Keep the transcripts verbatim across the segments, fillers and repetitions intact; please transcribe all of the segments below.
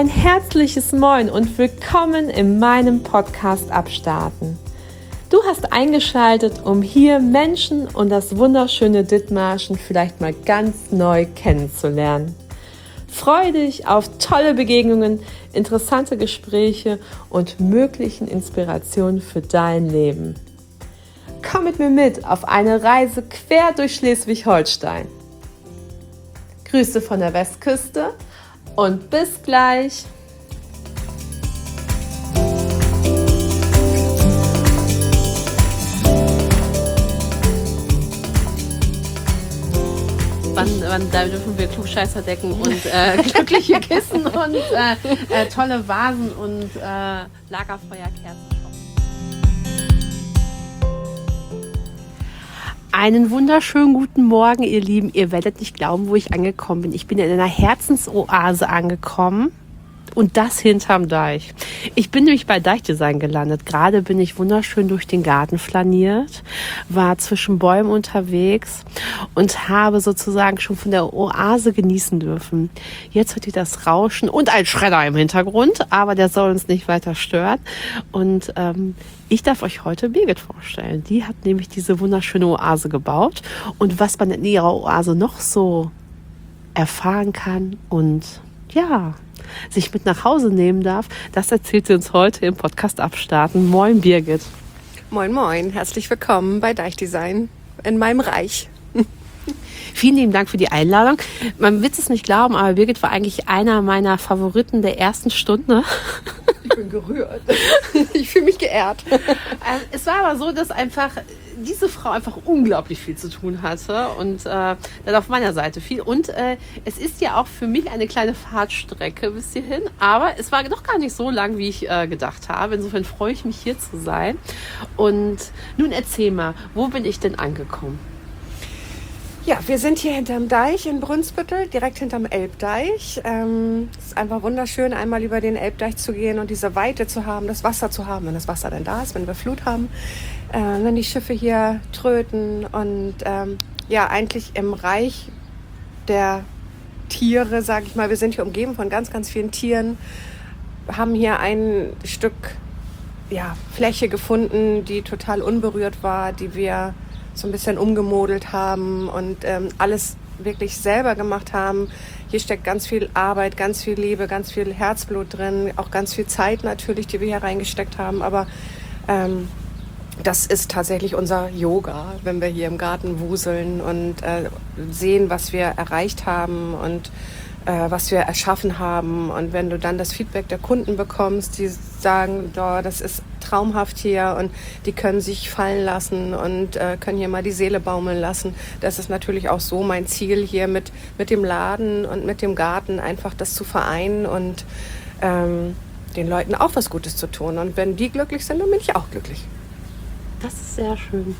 ein herzliches Moin und willkommen in meinem Podcast Abstarten. Du hast eingeschaltet, um hier Menschen und das wunderschöne Dithmarschen vielleicht mal ganz neu kennenzulernen. Freue dich auf tolle Begegnungen, interessante Gespräche und möglichen Inspirationen für dein Leben. Komm mit mir mit auf eine Reise quer durch Schleswig-Holstein. Grüße von der Westküste und bis gleich. Wann, wann da dürfen wir Klugscheißer decken und äh, glückliche Kissen und äh, äh, tolle Vasen und äh, Lagerfeuerkerzen shoppen. Einen wunderschönen guten Morgen, ihr Lieben. Ihr werdet nicht glauben, wo ich angekommen bin. Ich bin in einer Herzensoase angekommen. Und das hinterm Deich. Ich bin nämlich bei Deichdesign gelandet. Gerade bin ich wunderschön durch den Garten flaniert, war zwischen Bäumen unterwegs und habe sozusagen schon von der Oase genießen dürfen. Jetzt hört ihr das Rauschen und ein Schredder im Hintergrund, aber der soll uns nicht weiter stören. Und ähm, ich darf euch heute Birgit vorstellen. Die hat nämlich diese wunderschöne Oase gebaut. Und was man in ihrer Oase noch so erfahren kann und ja, sich mit nach Hause nehmen darf, das erzählt sie uns heute im Podcast Abstarten. Moin Birgit. Moin moin, herzlich willkommen bei Deichdesign in meinem Reich. Vielen lieben Dank für die Einladung. Man wird es nicht glauben, aber Birgit war eigentlich einer meiner Favoriten der ersten Stunde. Ich bin gerührt. Ich fühle mich geehrt. Es war aber so, dass einfach diese Frau einfach unglaublich viel zu tun hatte und äh, dann auf meiner Seite viel. Und äh, es ist ja auch für mich eine kleine Fahrtstrecke bis hierhin, aber es war doch gar nicht so lang, wie ich äh, gedacht habe. Insofern freue ich mich, hier zu sein. Und nun erzähl mal, wo bin ich denn angekommen? Ja, wir sind hier hinterm Deich in Brunsbüttel, direkt hinterm Elbdeich. Ähm, es ist einfach wunderschön, einmal über den Elbdeich zu gehen und diese Weite zu haben, das Wasser zu haben, wenn das Wasser dann da ist, wenn wir Flut haben, äh, wenn die Schiffe hier tröten und ähm, ja, eigentlich im Reich der Tiere, sage ich mal, wir sind hier umgeben von ganz, ganz vielen Tieren, haben hier ein Stück ja, Fläche gefunden, die total unberührt war, die wir so ein bisschen umgemodelt haben und ähm, alles wirklich selber gemacht haben. Hier steckt ganz viel Arbeit, ganz viel Liebe, ganz viel Herzblut drin, auch ganz viel Zeit natürlich, die wir hier reingesteckt haben. Aber ähm, das ist tatsächlich unser Yoga, wenn wir hier im Garten wuseln und äh, sehen, was wir erreicht haben und äh, was wir erschaffen haben. Und wenn du dann das Feedback der Kunden bekommst, die sagen, oh, das ist traumhaft hier und die können sich fallen lassen und äh, können hier mal die Seele baumeln lassen. Das ist natürlich auch so mein Ziel hier mit, mit dem Laden und mit dem Garten, einfach das zu vereinen und ähm, den Leuten auch was Gutes zu tun. Und wenn die glücklich sind, dann bin ich auch glücklich. Das ist sehr schön.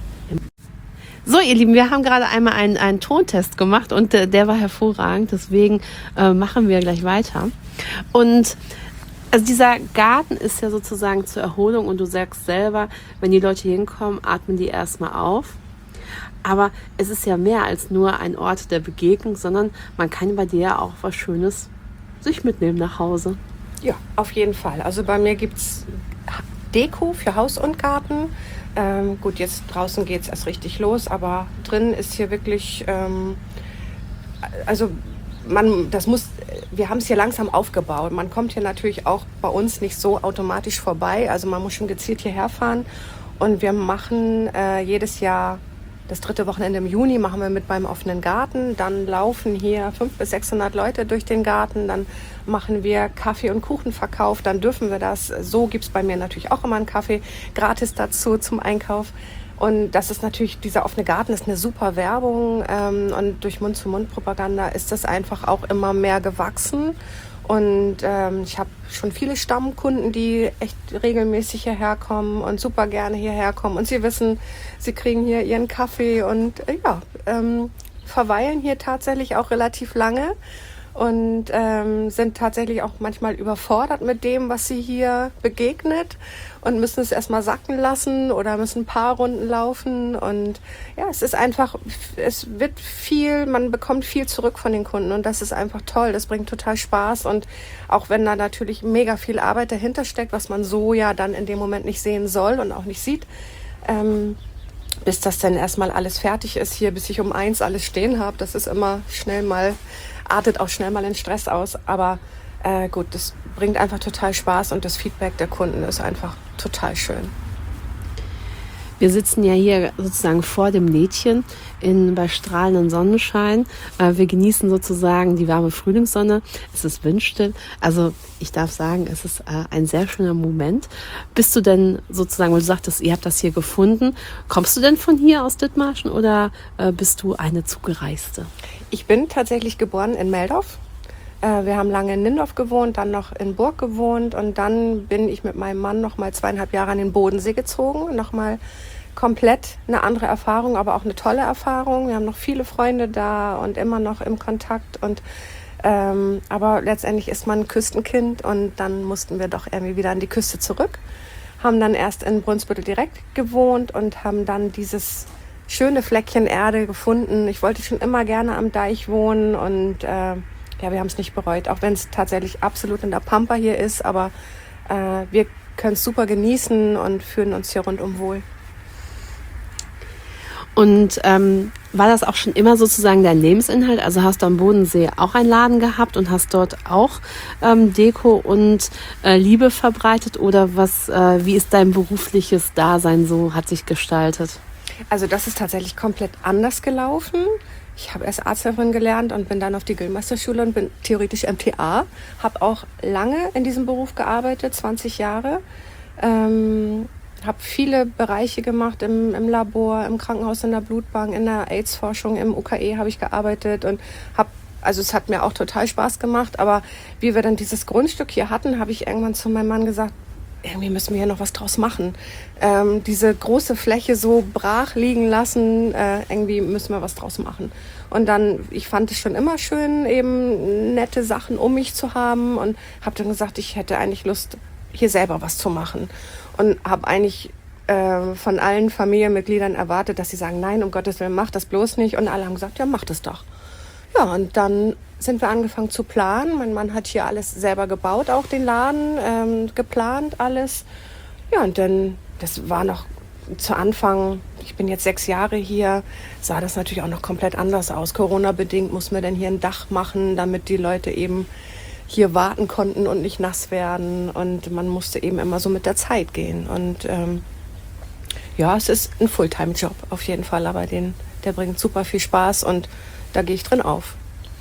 So, ihr Lieben, wir haben gerade einmal einen, einen Tontest gemacht und äh, der war hervorragend, deswegen äh, machen wir gleich weiter. Und also dieser Garten ist ja sozusagen zur Erholung und du sagst selber, wenn die Leute hinkommen, atmen die erstmal auf. Aber es ist ja mehr als nur ein Ort der Begegnung, sondern man kann bei dir auch was Schönes sich mitnehmen nach Hause. Ja, auf jeden Fall. Also bei mir gibt es Deko für Haus und Garten. Ähm, gut, jetzt draußen geht es erst richtig los, aber drin ist hier wirklich, ähm, also man, das muss, wir haben es hier langsam aufgebaut. Man kommt hier natürlich auch bei uns nicht so automatisch vorbei. Also man muss schon gezielt hierher fahren. Und wir machen äh, jedes Jahr das dritte Wochenende im Juni machen wir mit beim offenen Garten. Dann laufen hier fünfhundert bis sechshundert Leute durch den Garten. Dann machen wir Kaffee- und Kuchenverkauf. Dann dürfen wir das. So gibt es bei mir natürlich auch immer einen Kaffee gratis dazu zum Einkauf. Und das ist natürlich, dieser offene Garten ist eine super Werbung. Ähm, und durch Mund-zu-Mund-Propaganda ist das einfach auch immer mehr gewachsen. Und ähm, ich habe schon viele Stammkunden, die echt regelmäßig hierher kommen und super gerne hierher kommen. Und sie wissen, sie kriegen hier ihren Kaffee und äh, ja, ähm, verweilen hier tatsächlich auch relativ lange. und ähm, sind tatsächlich auch manchmal überfordert mit dem, was sie hier begegnet und müssen es erstmal sacken lassen oder müssen ein paar Runden laufen. Und ja, es ist einfach, es wird viel, man bekommt viel zurück von den Kunden und das ist einfach toll. Das bringt total Spaß und auch wenn da natürlich mega viel Arbeit dahinter steckt, was man so ja dann in dem Moment nicht sehen soll und auch nicht sieht, ähm, bis das dann erstmal alles fertig ist hier, bis ich um eins alles stehen habe. Das ist immer schnell mal, artet auch schnell mal in Stress aus. Aber äh, gut, das bringt einfach total Spaß und das Feedback der Kunden ist einfach total schön. Wir sitzen ja hier sozusagen vor dem Lädchen in, bei strahlendem Sonnenschein. Äh, wir genießen sozusagen die warme Frühlingssonne. Es ist windstill. Also ich darf sagen, es ist äh, ein sehr schöner Moment. Bist du denn sozusagen, weil du sagtest, ihr habt das hier gefunden, kommst du denn von hier aus Dithmarschen oder äh, bist du eine Zugereiste? Ich bin tatsächlich geboren in Meldorf. Äh, wir haben lange in Nindorf gewohnt, dann noch in Burg gewohnt und dann bin ich mit meinem Mann noch mal zweieinhalb Jahre an den Bodensee gezogen. Noch mal komplett eine andere Erfahrung, aber auch eine tolle Erfahrung. Wir haben noch viele Freunde da und immer noch im Kontakt. Und ähm, aber letztendlich ist man ein Küstenkind und dann mussten wir doch irgendwie wieder an die Küste zurück. Haben dann erst in Brunsbüttel direkt gewohnt und haben dann dieses schöne Fleckchen Erde gefunden. Ich wollte schon immer gerne am Deich wohnen und äh, ja, wir haben es nicht bereut, auch wenn es tatsächlich absolut in der Pampa hier ist. Aber äh, wir können es super genießen und fühlen uns hier rundum wohl. Und ähm, war das auch schon immer sozusagen dein Lebensinhalt? Also hast du am Bodensee auch einen Laden gehabt und hast dort auch ähm, Deko und äh, Liebe verbreitet? Oder was? Äh, wie ist dein berufliches Dasein so, hat sich gestaltet? Also das ist tatsächlich komplett anders gelaufen. Ich habe erst Arzthelferin gelernt und bin dann auf die Grillmeisterschule und bin theoretisch M T A. Habe auch lange in diesem Beruf gearbeitet, zwanzig Jahre. Ähm, habe viele Bereiche gemacht im, im Labor, im Krankenhaus, in der Blutbank, in der AIDS-Forschung, im U K E habe ich gearbeitet und habe, also es hat mir auch total Spaß gemacht. Aber wie wir dann dieses Grundstück hier hatten, habe ich irgendwann zu meinem Mann gesagt, irgendwie müssen wir hier noch was draus machen. Ähm, diese große Fläche so brach liegen lassen, äh, irgendwie müssen wir was draus machen. Und dann, ich fand es schon immer schön, eben nette Sachen um mich zu haben und habe dann gesagt, ich hätte eigentlich Lust, hier selber was zu machen. Und habe eigentlich äh, von allen Familienmitgliedern erwartet, dass sie sagen, nein, um Gottes Willen, mach das bloß nicht. Und alle haben gesagt, ja, mach das doch. Ja, und dann sind wir angefangen zu planen. Mein Mann hat hier alles selber gebaut, auch den Laden, ähm, geplant alles. Ja, und dann, das war noch zu Anfang, ich bin jetzt sechs Jahre hier, sah das natürlich auch noch komplett anders aus. Corona-bedingt mussten wir dann hier ein Dach machen, damit die Leute eben hier warten konnten und nicht nass werden. Und man musste eben immer so mit der Zeit gehen. Und ähm, ja, es ist ein Fulltime-Job auf jeden Fall, aber den, der bringt super viel Spaß und da gehe ich drin auf.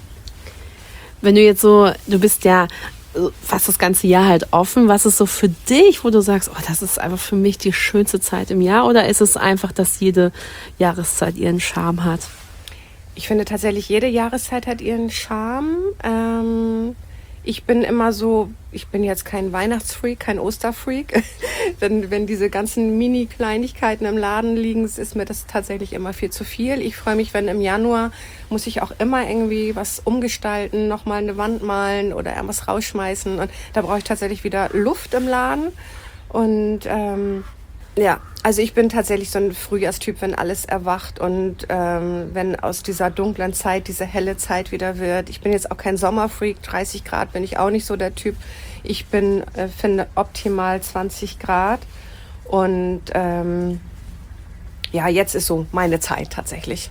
Wenn du jetzt so, du bist ja fast das ganze Jahr halt offen, was ist so für dich, wo du sagst, oh, das ist einfach für mich die schönste Zeit im Jahr, oder ist es einfach, dass jede Jahreszeit ihren Charme hat? Ich finde tatsächlich, jede Jahreszeit hat ihren Charme. Ähm, ich bin immer so, ich bin jetzt kein Weihnachtsfreak, kein Osterfreak. wenn, wenn diese ganzen Mini-Kleinigkeiten im Laden liegen, ist mir das tatsächlich immer viel zu viel. Ich freue mich, wenn im Januar muss ich auch immer irgendwie was umgestalten, nochmal eine Wand malen oder irgendwas rausschmeißen. Und da brauche ich tatsächlich wieder Luft im Laden. Und ähm, ja, also ich bin tatsächlich so ein Frühjahrstyp, wenn alles erwacht und ähm, wenn aus dieser dunklen Zeit diese helle Zeit wieder wird. Ich bin jetzt auch kein Sommerfreak, dreißig Grad bin ich auch nicht so der Typ. Ich bin, äh, finde optimal zwanzig Grad und ähm, ja, jetzt ist so meine Zeit tatsächlich.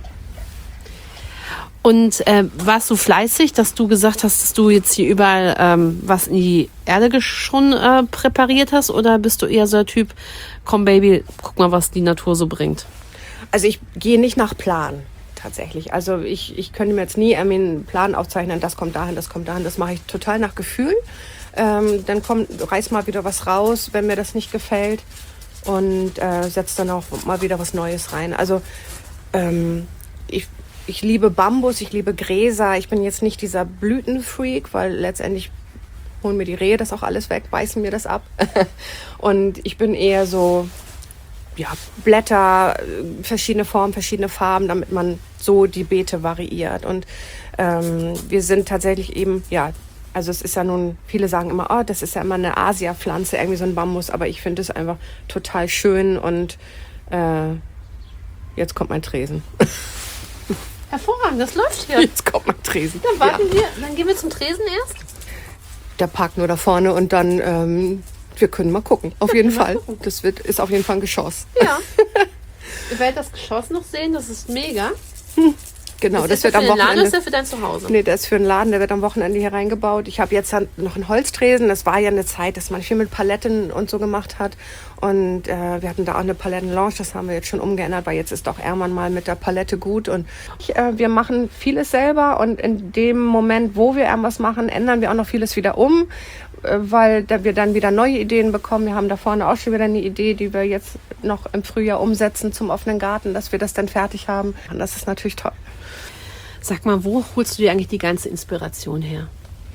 Und äh, warst du fleißig, dass du gesagt hast, dass du jetzt hier überall ähm, was in die Erde schon äh, präpariert hast? Oder bist du eher so der Typ, komm Baby, guck mal, was die Natur so bringt? Also ich gehe nicht nach Plan tatsächlich. Also ich, ich könnte mir jetzt nie einen Plan aufzeichnen, das kommt dahin, das kommt dahin. Das mache ich total nach Gefühl. Ähm, dann kommt, reiß mal wieder was raus, wenn mir das nicht gefällt. Und äh, setz dann auch mal wieder was Neues rein. Also ähm, ich... Ich liebe Bambus, ich liebe Gräser. Ich bin jetzt nicht dieser Blütenfreak, weil letztendlich holen mir die Rehe das auch alles weg, beißen mir das ab. Und ich bin eher so, ja, Blätter, äh, verschiedene Formen, verschiedene Farben, damit man so die Beete variiert. Und ähm, wir sind tatsächlich eben, ja, also es ist ja nun, viele sagen immer, oh, das ist ja immer eine Asia-Pflanze, irgendwie so ein Bambus, aber ich finde es einfach total schön und äh, jetzt kommt mein Tresen. Hervorragend, das läuft hier. Jetzt kommt mein Tresen. Dann warten ja. wir, dann gehen wir zum Tresen erst. Der parkt nur da vorne und dann, ähm, wir können mal gucken, auf jeden Fall. Das wird, ist auf jeden Fall ein Geschoss. Ja. Ihr werdet das Geschoss noch sehen, das ist mega. Genau, Ist das der wird für am den Laden, Wochenende. ist der für dein Zuhause? Nee, der ist für einen Laden, der wird am Wochenende hier reingebaut. Ich habe jetzt dann noch einen Holztresen. Das war ja eine Zeit, dass man viel mit Paletten und so gemacht hat. Und äh, wir hatten da auch eine Palettenlounge, das haben wir jetzt schon umgeändert, weil jetzt ist auch Ermann mal mit der Palette gut. Und ich, äh, wir machen vieles selber und in dem Moment, wo wir irgendwas machen, ändern wir auch noch vieles wieder um, äh, weil da wir dann wieder neue Ideen bekommen. Wir haben da vorne auch schon wieder eine Idee, die wir jetzt noch im Frühjahr umsetzen zum offenen Garten, dass wir das dann fertig haben. Und das ist natürlich toll. Sag mal, wo holst du dir eigentlich die ganze Inspiration her?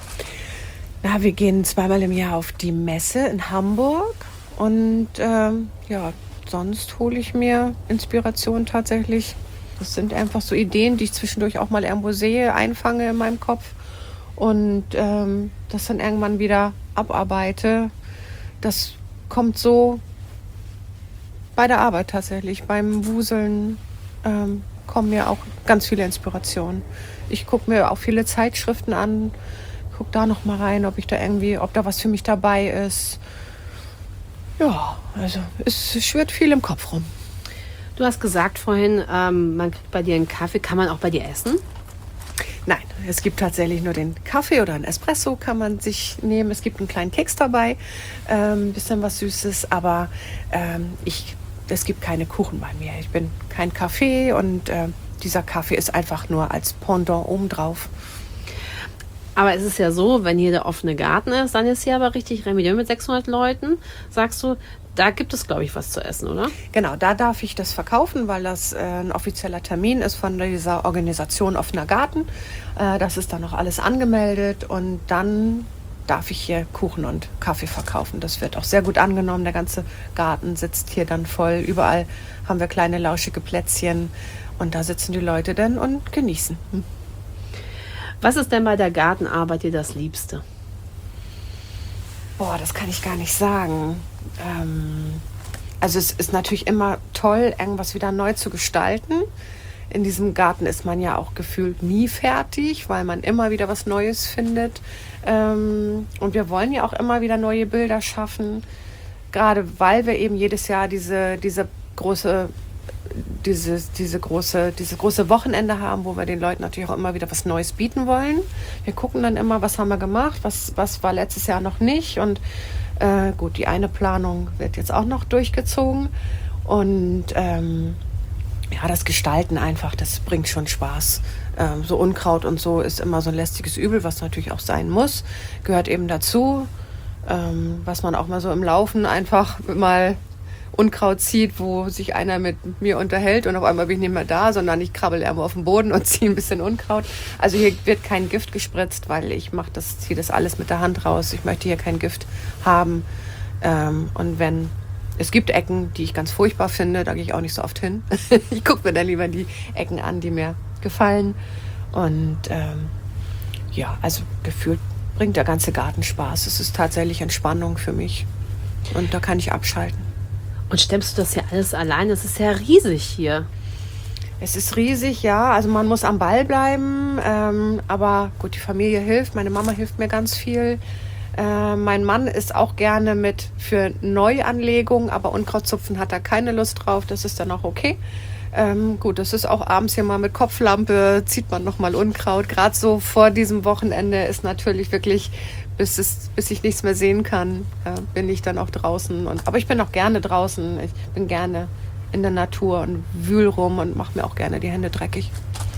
Na, wir gehen zweimal im Jahr auf die Messe in Hamburg und ähm, ja, sonst hole ich mir Inspiration tatsächlich. Das sind einfach so Ideen, die ich zwischendurch auch mal irgendwo sehe, einfange in meinem Kopf und ähm, das dann irgendwann wieder abarbeite. Das kommt so bei der Arbeit tatsächlich, beim Wuseln. Ähm, kommen mir auch ganz viele Inspirationen. Ich gucke mir auch viele Zeitschriften an, gucke da noch mal rein, ob ich da irgendwie, ob da was für mich dabei ist. Ja, also es schwirrt viel im Kopf rum. Du hast gesagt vorhin, ähm, man kriegt bei dir einen Kaffee. Kann man auch bei dir essen? Nein, es gibt tatsächlich nur den Kaffee oder ein Espresso kann man sich nehmen. Es gibt einen kleinen Keks dabei, ein ähm, bisschen was Süßes, aber ähm, ich es gibt keine Kuchen bei mir. Ich bin kein Kaffee und äh, dieser Kaffee ist einfach nur als Pendant obendrauf. Aber es ist ja so, wenn hier der offene Garten ist, dann ist hier aber richtig Remedium mit sechshundert Leuten. Sagst du, da gibt es, glaube ich, was zu essen, oder? Genau, da darf ich das verkaufen, weil das äh, ein offizieller Termin ist von dieser Organisation Offener Garten. Äh, das ist dann noch alles angemeldet und dann darf ich hier Kuchen und Kaffee verkaufen. Das wird auch sehr gut angenommen. Der ganze Garten sitzt hier dann voll. Überall haben wir kleine lauschige Plätzchen und da sitzen die Leute dann und genießen. Hm. Was ist denn bei der Gartenarbeit dir das Liebste? Boah, das kann ich gar nicht sagen. Ähm, also es ist natürlich immer toll, irgendwas wieder neu zu gestalten. In diesem Garten ist man ja auch gefühlt nie fertig, weil man immer wieder was Neues findet. Ähm, und wir wollen ja auch immer wieder neue Bilder schaffen, gerade weil wir eben jedes Jahr diese, diese große, dieses, diese große, dieses große Wochenende haben, wo wir den Leuten natürlich auch immer wieder was Neues bieten wollen. Wir gucken dann immer, was haben wir gemacht, was, was war letztes Jahr noch nicht. Und äh, gut, die eine Planung wird jetzt auch noch durchgezogen. Und ähm, ja, das Gestalten einfach, das bringt schon Spaß. Ähm, so Unkraut und so ist immer so ein lästiges Übel, was natürlich auch sein muss. Gehört eben dazu, ähm, was man auch mal so im Laufen einfach mal Unkraut zieht, wo sich einer mit mir unterhält und auf einmal bin ich nicht mehr da, sondern ich krabbel irgendwo auf den Boden und ziehe ein bisschen Unkraut. Also hier wird kein Gift gespritzt, weil ich mache das, ziehe das alles mit der Hand raus. Ich möchte hier kein Gift haben. Ähm, und wenn es gibt Ecken, die ich ganz furchtbar finde, da gehe ich auch nicht so oft hin. Ich gucke mir dann lieber die Ecken an, die mir gefallen. Und ähm, ja, also gefühlt bringt der ganze Garten Spaß. Es ist tatsächlich Entspannung für mich. Und da kann ich abschalten. Und stemmst du das ja alles allein? Es ist ja riesig hier. Es ist riesig, ja. Also man muss am Ball bleiben. Ähm, aber gut, die Familie hilft. Meine Mama hilft mir ganz viel. Äh, mein Mann ist auch gerne mit für Neuanlegungen, aber Unkrautzupfen hat er keine Lust drauf. Das ist dann auch okay. Ähm, gut, das ist auch abends hier mal mit Kopflampe, zieht man nochmal Unkraut. Gerade so vor diesem Wochenende ist natürlich wirklich, bis, es, bis ich nichts mehr sehen kann, äh, bin ich dann auch draußen. Und, aber ich bin auch gerne draußen. Ich bin gerne in der Natur und wühl rum und mache mir auch gerne die Hände dreckig.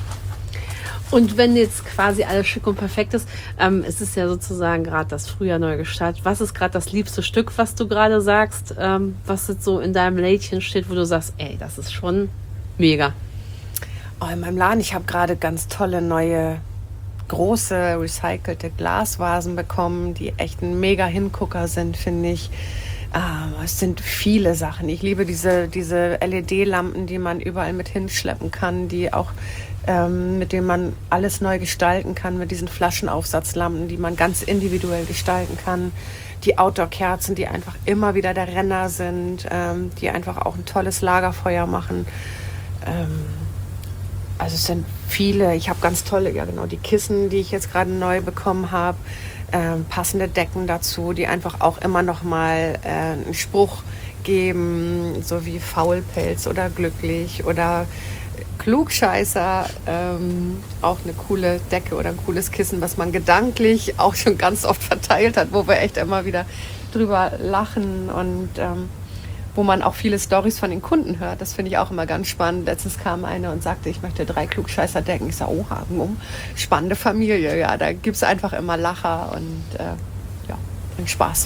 Und wenn jetzt quasi alles schick und perfekt ist, ähm, es ist ja sozusagen gerade das Frühjahr neu gestartet. Was ist gerade das liebste Stück, was du gerade sagst, ähm, was jetzt so in deinem Lädchen steht, wo du sagst, ey, das ist schon mega? Oh, in meinem Laden, ich habe gerade ganz tolle neue, große, recycelte Glasvasen bekommen, die echt ein mega Hingucker sind, finde ich. Ähm, es sind viele Sachen. Ich liebe diese, diese L E D-Lampen, die man überall mit hinschleppen kann, die auch, ähm, mit denen man alles neu gestalten kann, mit diesen Flaschenaufsatzlampen, die man ganz individuell gestalten kann. Die Outdoor-Kerzen, die einfach immer wieder der Renner sind, ähm, die einfach auch ein tolles Lagerfeuer machen. Ähm, also es sind viele. Ich habe ganz tolle, ja genau, die Kissen, die ich jetzt gerade neu bekommen habe. Ähm, passende Decken dazu, die einfach auch immer noch mal äh, einen Spruch geben, so wie Faulpelz oder glücklich oder Klugscheißer. Ähm, auch eine coole Decke oder ein cooles Kissen, was man gedanklich auch schon ganz oft verteilt hat, wo wir echt immer wieder drüber lachen und ähm, wo man auch viele Storys von den Kunden hört. Das finde ich auch immer ganz spannend. Letztens kam eine und sagte, ich möchte drei Klugscheißer-Decken. Ich sage, oha, um, spannende Familie. Ja, da gibt es einfach immer Lacher und äh, ja, bringt Spaß.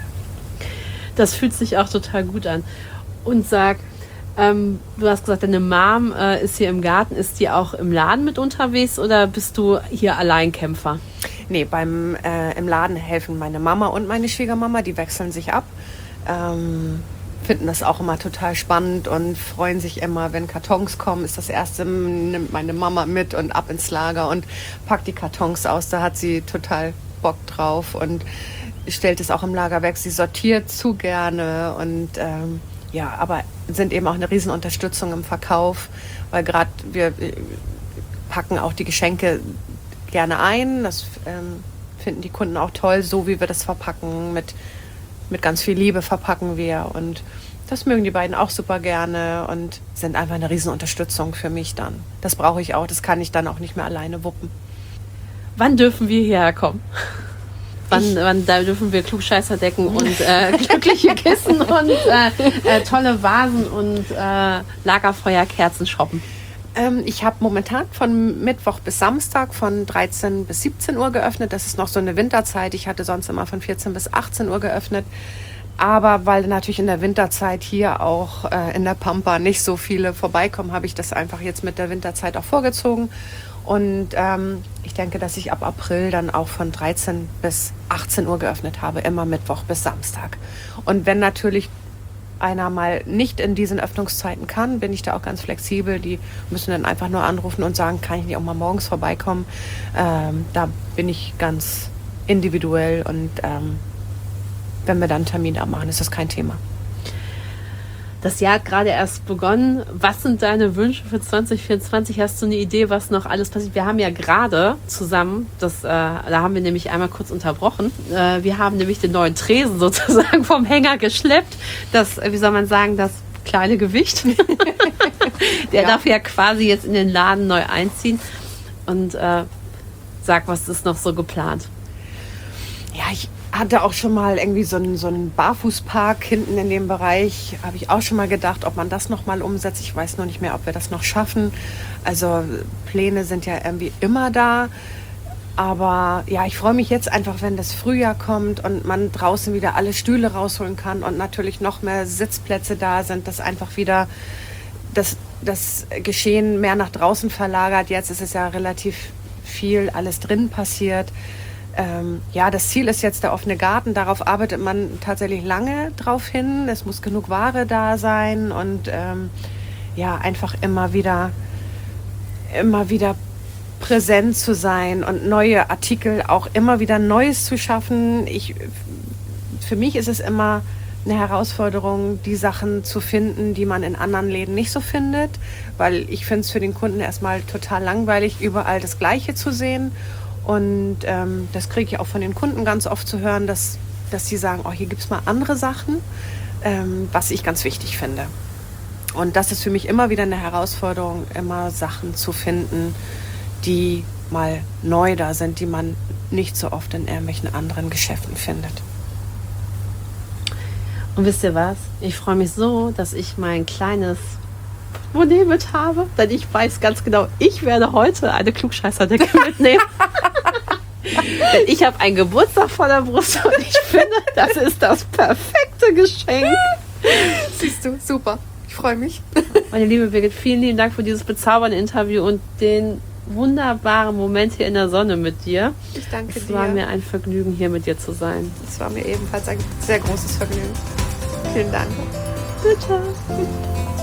Das fühlt sich auch total gut an. Und sag, ähm, du hast gesagt, deine Mom äh, ist hier im Garten. Ist die auch im Laden mit unterwegs oder bist du hier Alleinkämpfer? Nee, beim, äh, im Laden helfen meine Mama und meine Schwiegermama. Die wechseln sich ab. Ähm, finden das auch immer total spannend und freuen sich immer, wenn Kartons kommen. Ist das erste, nimmt meine Mama mit und ab ins Lager und packt die Kartons aus. Da hat sie total Bock drauf und stellt es auch im Lager weg. Sie sortiert zu gerne und ähm, ja, aber sind eben auch eine Riesenunterstützung im Verkauf, weil gerade wir packen auch die Geschenke gerne ein. Das ähm, finden die Kunden auch toll, so wie wir das verpacken mit Mit ganz viel Liebe verpacken wir und das mögen die beiden auch super gerne und sind einfach eine Riesenunterstützung für mich dann. Das brauche ich auch, das kann ich dann auch nicht mehr alleine wuppen. Wann dürfen wir hierher kommen? Wann, wann da dürfen wir Klugscheißerdecken und äh, glückliche Kissen und äh, äh, tolle Vasen und äh, Lagerfeuerkerzen shoppen? Ähm, ich habe momentan von Mittwoch bis Samstag von dreizehn bis siebzehn Uhr geöffnet. Das ist noch so eine Winterzeit. Ich hatte sonst immer von vierzehn bis achtzehn Uhr geöffnet. Aber weil natürlich in der Winterzeit hier auch äh, in der Pampa nicht so viele vorbeikommen, habe ich das einfach jetzt mit der Winterzeit auch vorgezogen. Und ähm, ich denke, dass ich ab April dann auch von dreizehn bis achtzehn Uhr geöffnet habe, immer Mittwoch bis Samstag. Und wenn natürlich einer mal nicht in diesen Öffnungszeiten kann, bin ich da auch ganz flexibel. Die müssen dann einfach nur anrufen und sagen, kann ich nicht auch mal morgens vorbeikommen. Ähm, da bin ich ganz individuell und ähm, wenn wir dann einen Termin abmachen, ist das kein Thema. Das Jahr hat gerade erst begonnen. Was sind deine Wünsche für zwanzig vierundzwanzig? Hast du eine Idee, was noch alles passiert? Wir haben ja gerade zusammen, das, äh, da haben wir nämlich einmal kurz unterbrochen, äh, wir haben nämlich den neuen Tresen sozusagen vom Hänger geschleppt. Das, wie soll man sagen, das kleine Gewicht. Der ja. darf ja quasi jetzt in den Laden neu einziehen. Und äh, sag, was ist noch so geplant? Ja, ich hatte auch schon mal irgendwie so einen, so einen Barfußpark hinten in dem Bereich. Habe ich auch schon mal gedacht, ob man das noch mal umsetzt. Ich weiß noch nicht mehr, ob wir das noch schaffen. Also Pläne sind ja irgendwie immer da. Aber ja, ich freue mich jetzt einfach, wenn das Frühjahr kommt und man draußen wieder alle Stühle rausholen kann und natürlich noch mehr Sitzplätze da sind, dass einfach wieder das, das Geschehen mehr nach draußen verlagert. Jetzt ist es ja relativ viel alles drin passiert. Ähm, ja, das Ziel ist jetzt der offene Garten. Darauf arbeitet man tatsächlich lange drauf hin. Es muss genug Ware da sein und ähm, ja, einfach immer wieder, immer wieder präsent zu sein und neue Artikel auch immer wieder Neues zu schaffen. Ich, für mich ist es immer eine Herausforderung, die Sachen zu finden, die man in anderen Läden nicht so findet, weil ich finde es für den Kunden erstmal total langweilig, überall das Gleiche zu sehen. Und ähm, das kriege ich auch von den Kunden ganz oft zu hören, dass, dass sie sagen, oh, hier gibt es mal andere Sachen, ähm, was ich ganz wichtig finde. Und das ist für mich immer wieder eine Herausforderung, immer Sachen zu finden, die mal neu da sind, die man nicht so oft in irgendwelchen anderen Geschäften findet. Und wisst ihr was? Ich freue mich so, dass ich mein kleines Portemonnaie mit habe, denn ich weiß ganz genau, ich werde heute eine Klugscheißerdecke mitnehmen. Denn ich habe einen Geburtstag vor der Brust und ich finde, das ist das perfekte Geschenk. Siehst du, super. Ich freue mich. Meine liebe Birgit, vielen lieben Dank für dieses bezaubernde Interview und den wunderbaren Moment hier in der Sonne mit dir. Ich danke dir. Es war mir ein Vergnügen, hier mit dir zu sein. Es war mir ebenfalls ein sehr großes Vergnügen. Vielen Dank. Bitte.